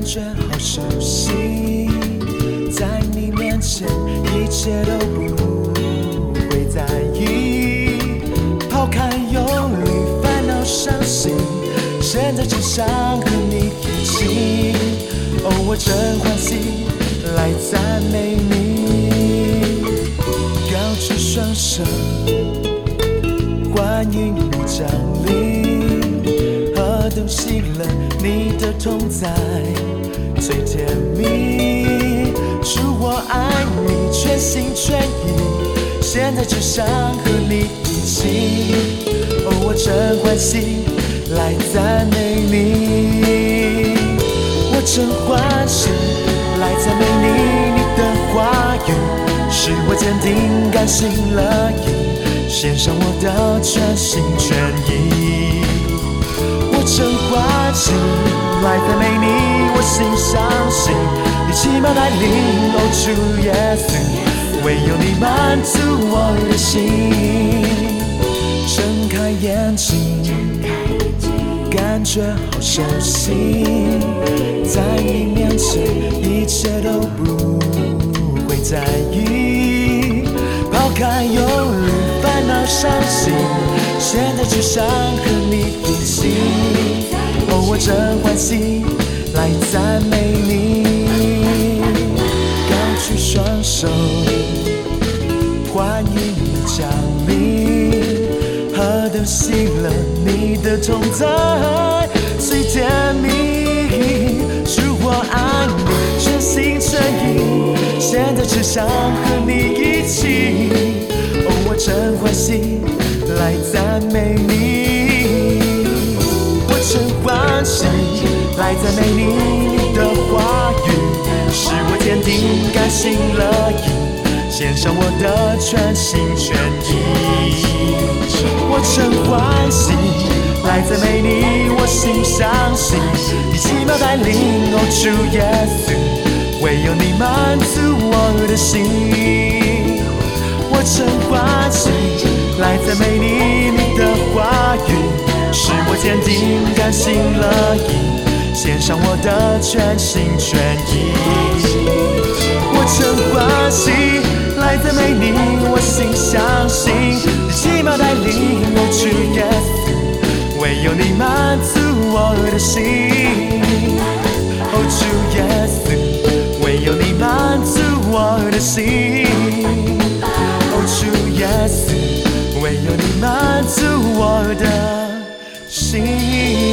觉好熟悉，在你面前一切都不会在意，抛开忧虑、烦恼、伤心，现在只想和你一起。哦，我真欢喜来赞美你，高举双手，欢迎你降临，何等喜乐，你的同在最甜蜜。主，我爱你，全心全意，现在只想和你一起。哦，我真欢喜来赞美你，我真欢喜来赞美你，你的话语使我坚定，甘心乐意，献上我的全心全意。我真欢喜来赞美你，我心相信你奇妙带领，哦，主耶稣，唯有你满足我的心。睁开眼睛，感觉好熟悉，在你面前一切都不会在意，抛开忧虑、烦恼、伤心，现在只想和你一起。哦，我真欢喜来赞美你，高举双手，欢迎你降临，何等喜乐，你的同在最甜蜜。主，我爱你，全心全意，现在只想和你一起。哦，我真欢喜来赞美你，我真欢喜来赞美你，你的话语使我坚定，甘心乐意，献上我的全心全意。我真欢喜来赞美你，我心相信你奇妙带领，哦，主耶稣，唯有你满足我的心。我真欢喜来赞美你，你的话语使我坚定，甘心乐意，献上我的全心全意。我真欢喜来赞美你，我心相信你奇妙带领，哦，主耶稣，唯有你满足我的心。哦，主耶稣，唯有你满足我的心。哦，主耶稣，唯有你满足我的心。